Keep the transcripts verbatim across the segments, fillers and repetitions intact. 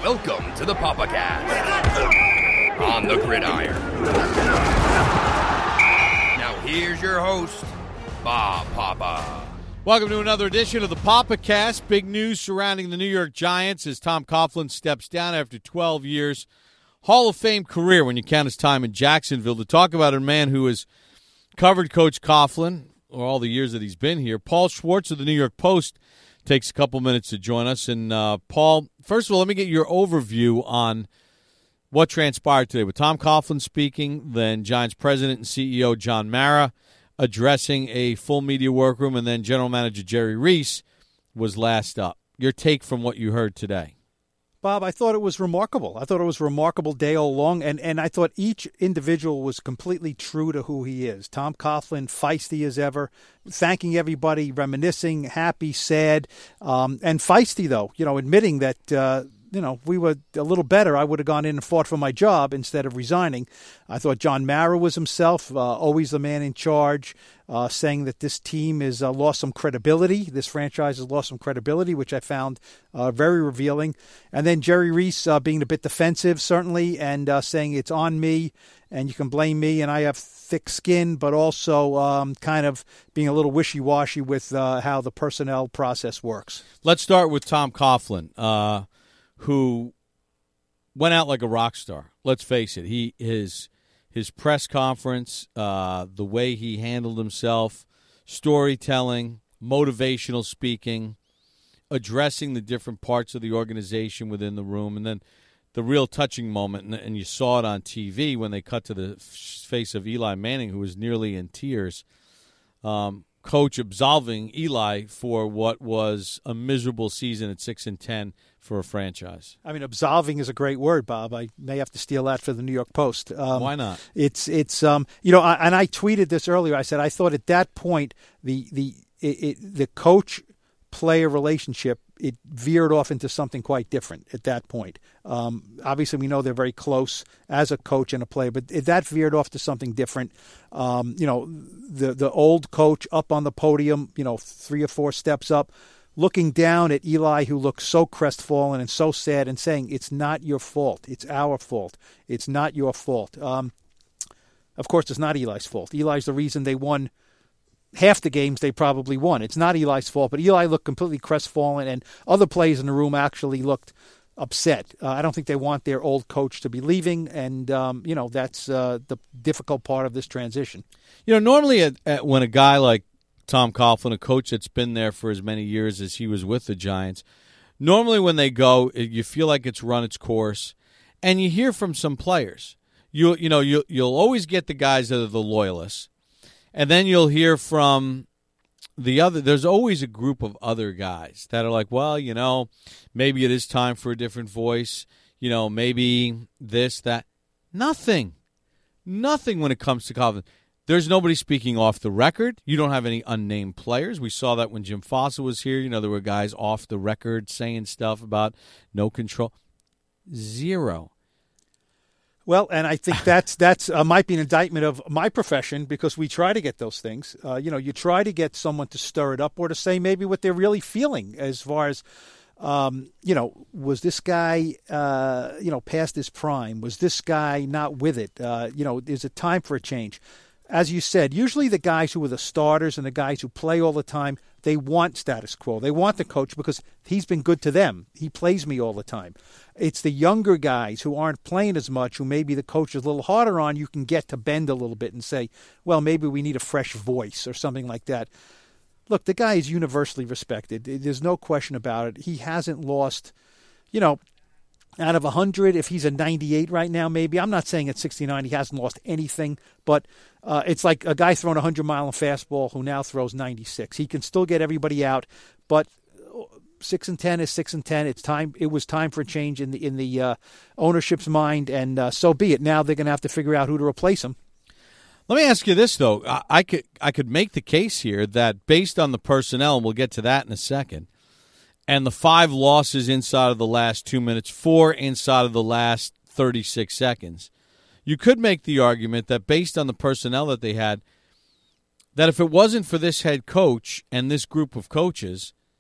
Welcome to the PapaCast on the gridiron. Now here's your host, Bob Papa. Welcome to another edition of the PapaCast. Big news surrounding the New York Giants as Tom Coughlin steps down after twelve years. Hall of Fame career when you count his time in Jacksonville. To talk about a man who has covered Coach Coughlin or all the years that he's been here, Paul Schwartz of the New York Post takes a couple minutes to join us. And, uh, Paul, first of all, let me get your overview on what transpired today with Tom Coughlin speaking, then Giants president and C E O John Mara addressing a full media workroom, and then general manager Jerry Reese was last up. Your take from what you heard today. Bob, I thought it was remarkable. I thought it was a remarkable day all along, and, and I thought each individual was completely true to who he is. Tom Coughlin, feisty as ever, thanking everybody, reminiscing, happy, sad, um, and feisty, though, you know, admitting that, uh, you know, we were a little better. I would have gone in and fought for my job instead of resigning. I thought John Mara was himself, uh, always the man in charge, uh, saying that this team has uh, lost some credibility. This franchise has lost some credibility, which I found uh, very revealing. And then Jerry Reese uh, being a bit defensive, certainly, and uh, saying it's on me and you can blame me and I have thick skin, but also um, kind of being a little wishy-washy with uh, how the personnel process works. Let's start with Tom Coughlin. Uh who went out like a rock star. Let's face it. He his his press conference, uh, the way he handled himself, storytelling, motivational speaking, addressing the different parts of the organization within the room, and then the real touching moment, and, and you saw it on T V when they cut to the face of Eli Manning, who was nearly in tears. Um, coach absolving Eli for what was a miserable season at six and ten for a franchise. I mean, absolving is a great word, Bob. I may have to steal that for the New York Post. Um, Why not? It's it's um you know, I, and I tweeted this earlier. I said I thought at that point the the it, it, the coach player relationship, it veered off into something quite different at that point. Um, obviously, we know they're very close as a coach and a player, but that veered off to something different. Um, you know, the the old coach up on the podium, you know, three or four steps up, looking down at Eli, who looked so crestfallen and so sad, and saying, it's not your fault. It's our fault. It's not your fault. Um, of course, it's not Eli's fault. Eli's the reason they won half the games they probably won. It's not Eli's fault, but Eli looked completely crestfallen, and other players in the room actually looked upset. Uh, I don't think they want their old coach to be leaving, and, um, you know, that's uh, the difficult part of this transition. You know, normally at, at, when a guy like Tom Coughlin, a coach that's been there for as many years as he was with the Giants, normally when they go, you feel like it's run its course, and you hear from some players. You you know, you, you'll always get the guys that are the loyalists, and then you'll hear from the other. There's always a group of other guys that are like, well, you know, maybe it is time for a different voice. You know, maybe this, that. Nothing. Nothing when it comes to Coughlin. There's nobody speaking off the record. You don't have any unnamed players. We saw that when Jim Fossa was here. You know, there were guys off the record saying stuff about no control. Zero. Well, and I think that's that's uh, might be an indictment of my profession, because we try to get those things. Uh, you know, you try to get someone to stir it up or to say maybe what they're really feeling as far as, um, you know, was this guy, uh, you know, past his prime? Was this guy not with it? Uh, you know, is it time for a change? As you said, usually the guys who are the starters and the guys who play all the time, they want status quo. They want the coach because he's been good to them. He plays me all the time. It's the younger guys who aren't playing as much, who maybe the coach is a little harder on, you can get to bend a little bit and say, well, maybe we need a fresh voice or something like that. Look, the guy is universally respected. There's no question about it. He hasn't lost, you know, out of one hundred, if he's a ninety-eight right now, maybe. I'm not saying at sixty-nine he hasn't lost anything, but uh, it's like a guy throwing a hundred-mile fastball who now throws ninety-six. He can still get everybody out, but six and ten is six and ten. It's time. It was time for a change in the in the uh, ownership's mind, and uh, so be it. Now they're going to have to figure out who to replace him. Let me ask you this, though. I, I could I could make the case here that based on the personnel, and we'll get to that in a second, and the five losses inside of the last two minutes, four inside of the last thirty-six seconds, you could make the argument that based on the personnel that they had, that if it wasn't for this head coach and this group of coaches,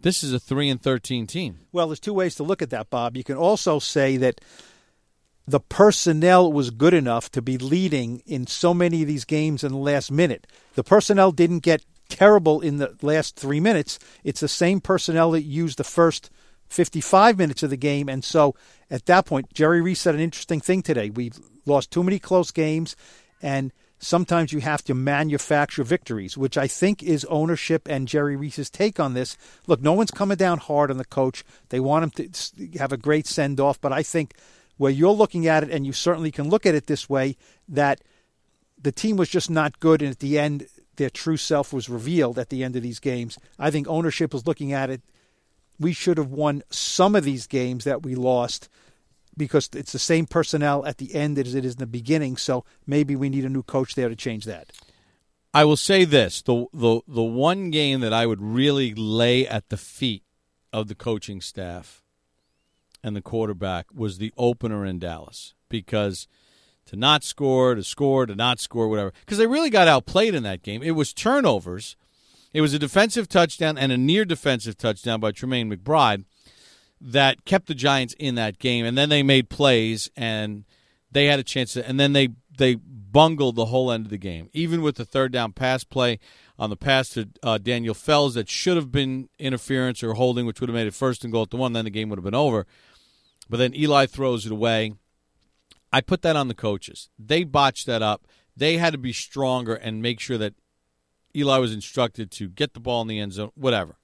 This is a three and thirteen team. Well, there's two ways to look at that, Bob. You can also say that the personnel was good enough to be leading in so many of these games in the last minute. The personnel didn't get terrible in the last three minutes. It's the same personnel that used the first fifty-five minutes of the game. And so at that point, Jerry Reese said an interesting thing today. We've lost too many close games, and sometimes you have to manufacture victories, which I think is ownership and Jerry Reese's take on this. Look, no one's coming down hard on the coach. They want him to have a great send-off. But I think where you're looking at it, and you certainly can look at it this way, that the team was just not good, and at the end, their true self was revealed at the end of these games. I think ownership was looking at it. We should have won some of these games that we lost, because it's the same personnel at the end as it is in the beginning, so maybe we need a new coach there to change that. I will say this, the the the one game that I would really lay at the feet of the coaching staff and the quarterback was the opener in Dallas, because to not score, to score, to not score, whatever, because they really got outplayed in that game. It was turnovers. It was a defensive touchdown and a near defensive touchdown by Tremaine McBride that kept the Giants in that game, and then they made plays, and they had a chance to, and then they they bungled the whole end of the game, even with the third down pass play on the pass to uh, Daniel Fells that should have been interference or holding, which would have made it first and goal to one, then the game would have been over. But then Eli throws it away. I put that on the coaches. They botched that up. They had to be stronger and make sure that Eli was instructed to get the ball in the end zone, whatever.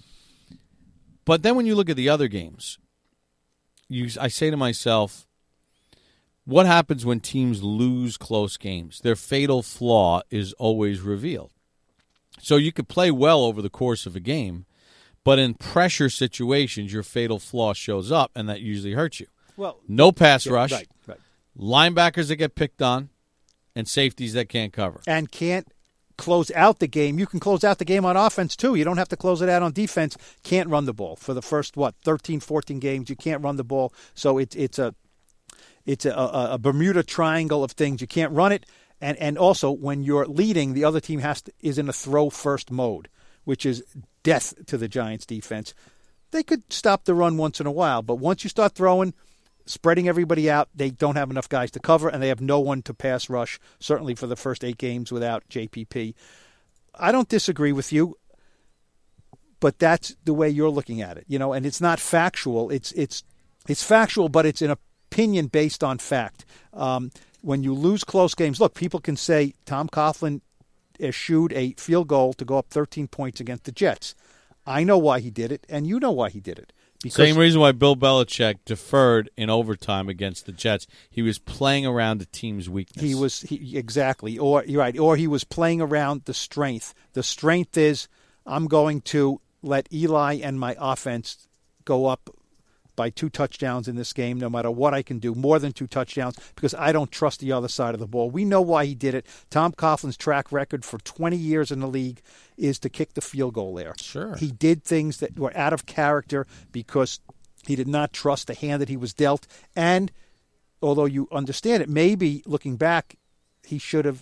But then when you look at the other games, you, I say to myself, what happens when teams lose close games? Their fatal flaw is always revealed. So you could play well over the course of a game, but in pressure situations, your fatal flaw shows up, and that usually hurts you. Well, no pass yeah, rush, right, right. Linebackers that get picked on, and safeties that can't cover. And can't close out the game. You can close out the game on offense, too. You don't have to close it out on defense. Can't run the ball. For the first, what, thirteen, fourteen games, you can't run the ball. So it's it's a it's a, a, a Bermuda Triangle of things. You can't run it. And and also, when you're leading, the other team has to, is in a throw-first mode, which is death to the Giants' defense. They could stop the run once in a while, but once you start throwing, spreading everybody out, they don't have enough guys to cover, and they have no one to pass rush, certainly for the first eight games without J P P. I don't disagree with you, but that's the way you're looking at it, you know, and it's not factual. It's it's it's factual, but it's an opinion based on fact. Um, when you lose close games, look, people can say Tom Coughlin eschewed a field goal to go up thirteen points against the Jets. I know why he did it, and you know why he did it. Because Same reason why Bill Belichick deferred in overtime against the Jets. He was playing around the team's weakness. He was he, exactly, or you're right, or he was playing around the strength. The strength is I'm going to let Eli and my offense go up by two touchdowns in this game, no matter what I can do, more than two touchdowns, because I don't trust the other side of the ball. We know why he did it. Tom Coughlin's track record for twenty years in the league is to kick the field goal there. Sure. He did things that were out of character because he did not trust the hand that he was dealt. And although you understand it, maybe looking back, he should have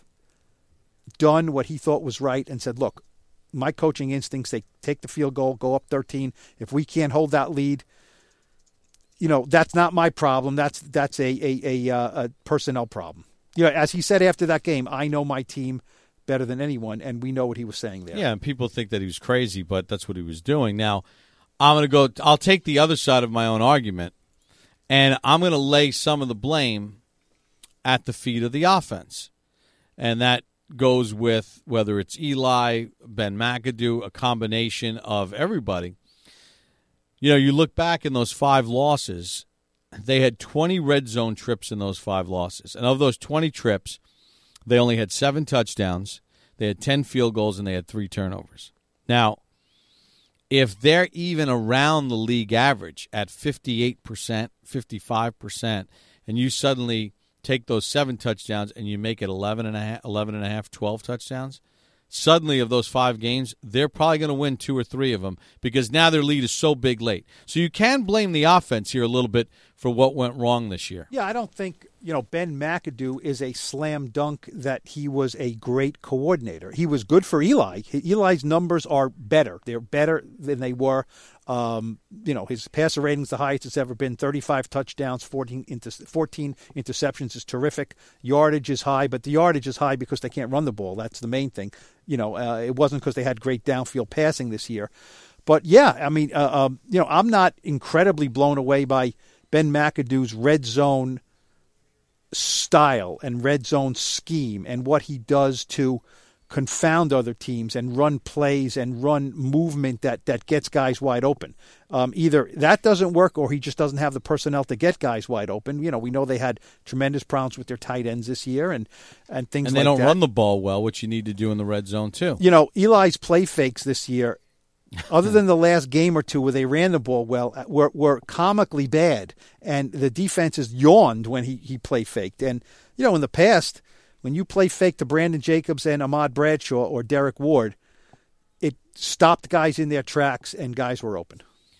done what he thought was right and said, look, my coaching instincts say take the field goal, go up thirteen. If we can't hold that lead, you know, that's not my problem. That's that's a a, a, a personnel problem. You know, as he said after that game, I know my team better than anyone, and we know what he was saying there. Yeah, and people think that he was crazy, but that's what he was doing. Now, I'm going to go – I'll take the other side of my own argument, and I'm going to lay some of the blame at the feet of the offense. And that goes with whether it's Eli, Ben McAdoo, a combination of everybody. You know, you look back in those five losses, they had twenty red zone trips in those five losses. And of those twenty trips, they only had seven touchdowns, they had ten field goals, and they had three turnovers. Now, if they're even around the league average at fifty-eight percent, fifty-five percent, and you suddenly take those seven touchdowns and you make it eleven and a half, eleven and a half, twelve touchdowns, suddenly of those five games, they're probably going to win two or three of them because now their lead is so big late. So you can blame the offense here a little bit for what went wrong this year. Yeah, I don't think, you know, Ben McAdoo is a slam dunk that he was a great coordinator. He was good for Eli. Eli's numbers are better. They're better than they were. Um, you know, his passer rating's the highest it's ever been. thirty-five touchdowns, fourteen, inter- fourteen interceptions is terrific. Yardage is high, but the yardage is high because they can't run the ball. That's the main thing. You know, uh, it wasn't because they had great downfield passing this year. But, yeah, I mean, uh, um, you know, I'm not incredibly blown away by Ben McAdoo's red zone style and red zone scheme and what he does to confound other teams and run plays and run movement that, that gets guys wide open. Um, either that doesn't work or he just doesn't have the personnel to get guys wide open. You know, we know they had tremendous problems with their tight ends this year and, and things like that. And they don't run the ball well, which you need to do in the red zone too. You know, Eli's play fakes this year, other than the last game or two where they ran the ball well, were, were comically bad. And the defenses yawned when he, he play faked. And, you know, in the past, when you play fake to Brandon Jacobs and Ahmad Bradshaw or Derek Ward, it stopped guys in their tracks and guys were open.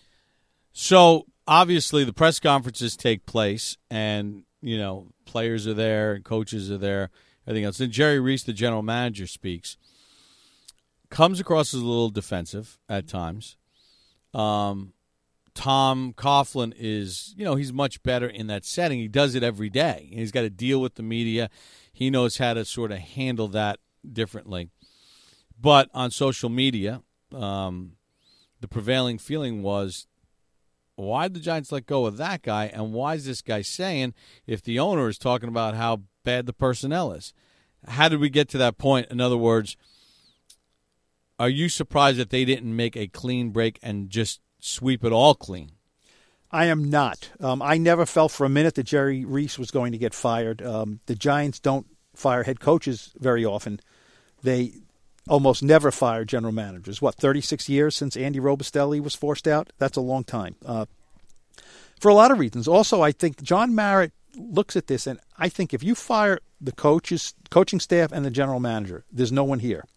So, obviously, the press conferences take place and, you know, players are there and coaches are there, everything else. And Jerry Reese, the general manager, speaks. Comes across as a little defensive at times. Um, Tom Coughlin is, you know, he's much better in that setting. He does it every day. He's got to deal with the media. He knows how to sort of handle that differently. But on social media, um, the prevailing feeling was, why did the Giants let go of that guy? And why is this guy saying if the owner is talking about how bad the personnel is? How did we get to that point? In other words, are you surprised that they didn't make a clean break and just sweep it all clean? I am not. Um, I never felt for a minute that Jerry Reese was going to get fired. Um, the Giants don't fire head coaches very often. They almost never fire general managers. What, thirty-six years since Andy Robustelli was forced out? That's a long time. Uh, for a lot of reasons. Also, I think John Mara looks at this, and I think if you fire the coaches, coaching staff and the general manager, there's no one here.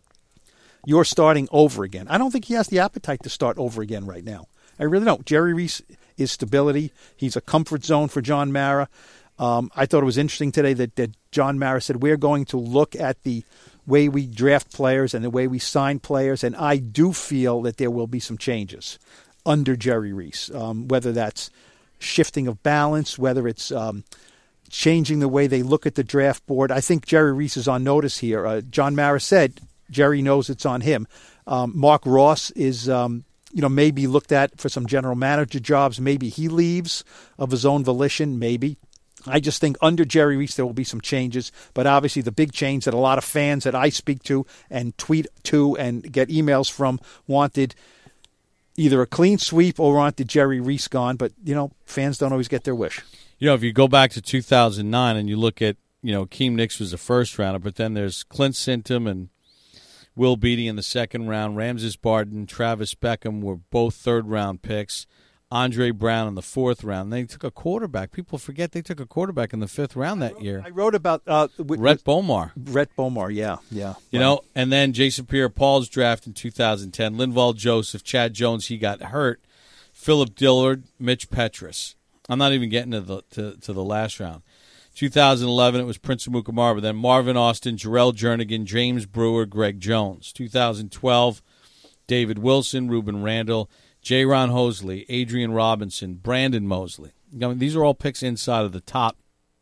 You're starting over again. I don't think he has the appetite to start over again right now. I really don't. Jerry Reese is stability. He's a comfort zone for John Mara. Um, I thought it was interesting today that, that John Mara said we're going to look at the way we draft players and the way we sign players, and I do feel that there will be some changes under Jerry Reese, um, whether that's shifting of balance, whether it's um, changing the way they look at the draft board. I think Jerry Reese is on notice here. Uh, John Mara said Jerry knows it's on him. Um, Mark Ross is, um, you know, maybe looked at for some general manager jobs. Maybe he leaves of his own volition. Maybe. I just think under Jerry Reese there will be some changes. But obviously the big change that a lot of fans that I speak to and tweet to and get emails from wanted either a clean sweep or wanted Jerry Reese gone. But, you know, fans don't always get their wish. You know, if you go back to two thousand nine and you look at, you know, Keem Nicks was a first rounder, but then there's Clint Sintum and Will Beatty in the second round. Ramses Barton, Travis Beckham were both third-round picks. Andre Brown in the fourth round. They took a quarterback. People forget they took a quarterback in the fifth round that I wrote, year. I wrote about uh, w- Rhett Bomar. Rhett Bomar, yeah, yeah. You right. know, and then Jason Pierre-Paul's draft in two thousand ten. Linval Joseph, Chad Jones, he got hurt. Philip Dillard, Mitch Petrus. I'm not even getting to the to, to the last round. two thousand eleven, it was Prince Amukamara, but then Marvin Austin, Jarrell Jernigan, James Brewer, Greg Jones. two thousand twelve, David Wilson, Ruben Randall, J. Ron Hosley, Adrian Robinson, Brandon Mosley. I mean, these are all picks inside of the top,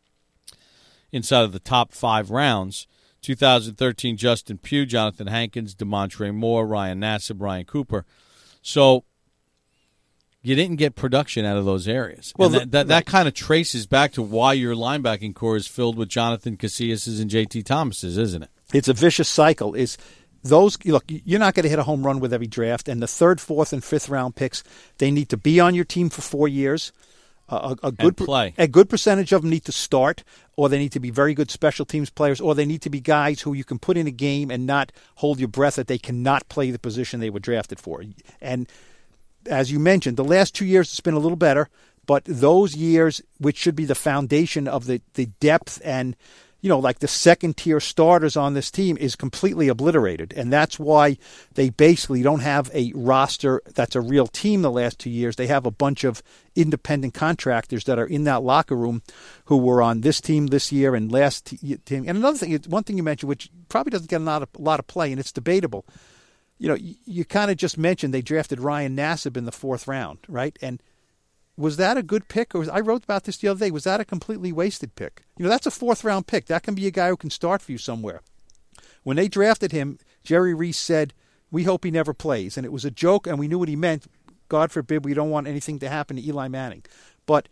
inside of the top five rounds. two thousand thirteen, Justin Pugh, Jonathan Hankins, DeMontre Moore, Ryan Nassib, Brian Cooper. So you didn't get production out of those areas. Well, and that, that, that kind of traces back to why your linebacking core is filled with Jonathan Casillas and J T Thomases, isn't it? It's a vicious cycle. Is those look, you're not going to hit a home run with every draft, and the third, fourth, and fifth round picks, they need to be on your team for four years. Uh, a, a good play. A good percentage of them need to start, or they need to be very good special teams players, or they need to be guys who you can put in a game and not hold your breath that they cannot play the position they were drafted for. And as you mentioned, the last two years it's been a little better, but those years, which should be the foundation of the, the depth and you know, like the second tier starters on this team is completely obliterated. And that's why they basically don't have a roster that's a real team the last two years. They have a bunch of independent contractors that are in that locker room who were on this team this year and last team. And another thing, one thing you mentioned, which probably doesn't get a lot of, a lot of play, and it's debatable. You know, you, you kind of just mentioned they drafted Ryan Nassib in the fourth round, right? And was that a good pick? Or was, I wrote about this the other day. Was that a completely wasted pick? You know, that's a fourth-round pick. That can be a guy who can start for you somewhere. When they drafted him, Jerry Reese said, we hope he never plays. And it was a joke, and we knew what he meant. God forbid we don't want anything to happen to Eli Manning. But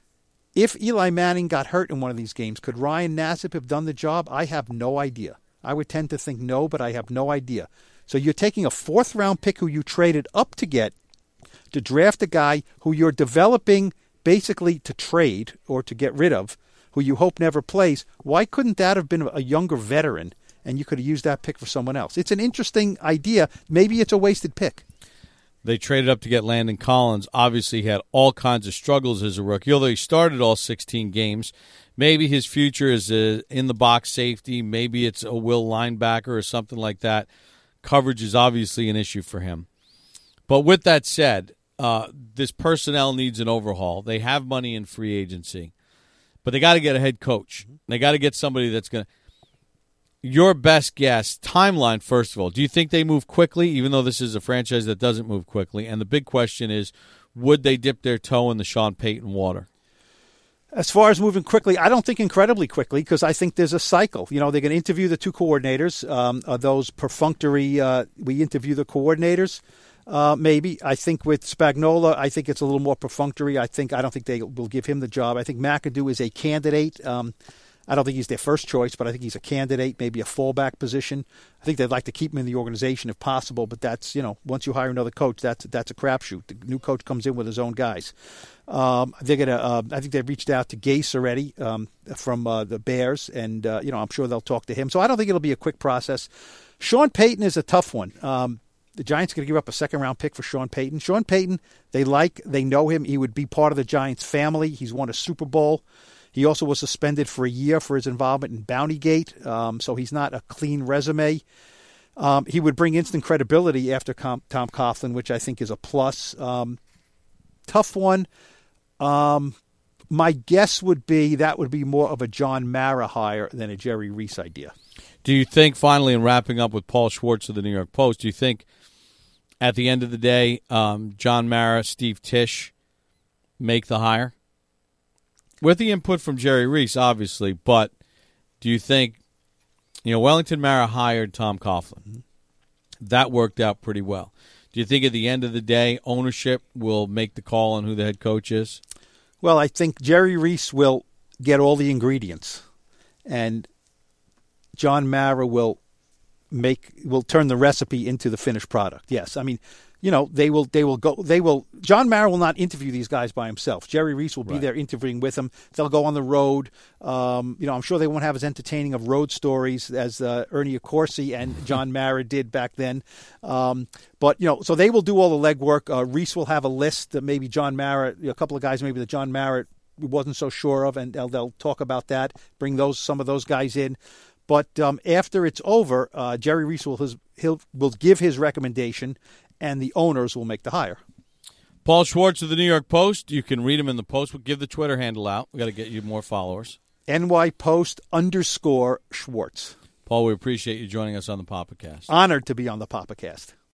if Eli Manning got hurt in one of these games, could Ryan Nassib have done the job? I have no idea. I would tend to think no, but I have no idea. So you're taking a fourth-round pick who you traded up to get, to draft a guy who you're developing basically to trade or to get rid of, who you hope never plays. Why couldn't that have been a younger veteran and you could have used that pick for someone else? It's an interesting idea. Maybe it's a wasted pick. They traded up to get Landon Collins. Obviously, he had all kinds of struggles as a rookie, although he started all sixteen games. Maybe his future is a in-the-box safety. Maybe it's a will linebacker or something like that. Coverage is obviously an issue for him. But with that said, Uh, this personnel needs an overhaul. They have money in free agency, but they got to get a head coach. They got to get somebody that's going to. Your best guess, timeline, first of all, do you think they move quickly, even though this is a franchise that doesn't move quickly? And the big question is, would they dip their toe in the Sean Payton water? As far as moving quickly, I don't think incredibly quickly because I think there's a cycle. You know, they're going to interview the two coordinators. Um, are those perfunctory, uh, we interview the coordinators? Uh, maybe. I think with Spagnuolo, I think it's a little more perfunctory. I think I don't think they will give him the job. I think McAdoo is a candidate. Um, I don't think he's their first choice, but I think he's a candidate, maybe a fallback position. I think they'd like to keep him in the organization if possible, but that's, you know, once you hire another coach, that's that's a crapshoot. The new coach comes in with his own guys. Um, they're gonna. Uh, I think they've reached out to Gase already um, from uh, the Bears, and uh, you know, I'm sure they'll talk to him. So I don't think it'll be a quick process. Sean Payton is a tough one. Um, the Giants are going to give up a second-round pick for Sean Payton. Sean Payton, they like, they know him. He would be part of the Giants family. He's won a Super Bowl. He also was suspended for a year for his involvement in Bountygate, um, so he's not a clean resume. Um, he would bring instant credibility after Com- Tom Coughlin, which I think is a plus. Um, tough one. Um, my guess would be that would be more of a John Mara hire than a Jerry Reese idea. Do you think, finally, in wrapping up with Paul Schwartz of the New York Post, do you think at the end of the day, um, John Mara, Steve Tisch make the hire? With the input from Jerry Reese, obviously, but do you think, you know, Wellington Mara hired Tom Coughlin. That worked out pretty well. Do you think at the end of the day, ownership will make the call on who the head coach is? Well, I think Jerry Reese will get all the ingredients, and John Mara will make will turn the recipe into the finished product. Yes, I mean, you know, they will they will go they will John Mara will not interview these guys by himself. Jerry Reese will be right there interviewing with them. They'll go on the road. Um, you know, I'm sure they won't have as entertaining of road stories as uh, Ernie Accorsi and John Mara did back then. Um, but you know, so they will do all the legwork. Uh, Reese will have a list that maybe John Mara, a couple of guys maybe that John Mara wasn't so sure of, and they'll, they'll talk about that. Bring those some of those guys in. But um, after it's over, uh, Jerry Reese will his, he'll will give his recommendation, and the owners will make the hire. Paul Schwartz of the New York Post. You can read him in the Post. We'll give the Twitter handle out. We've got to get you more followers. N Y Post underscore Schwartz. Paul, we appreciate you joining us on the PapaCast. Honored to be on the PapaCast.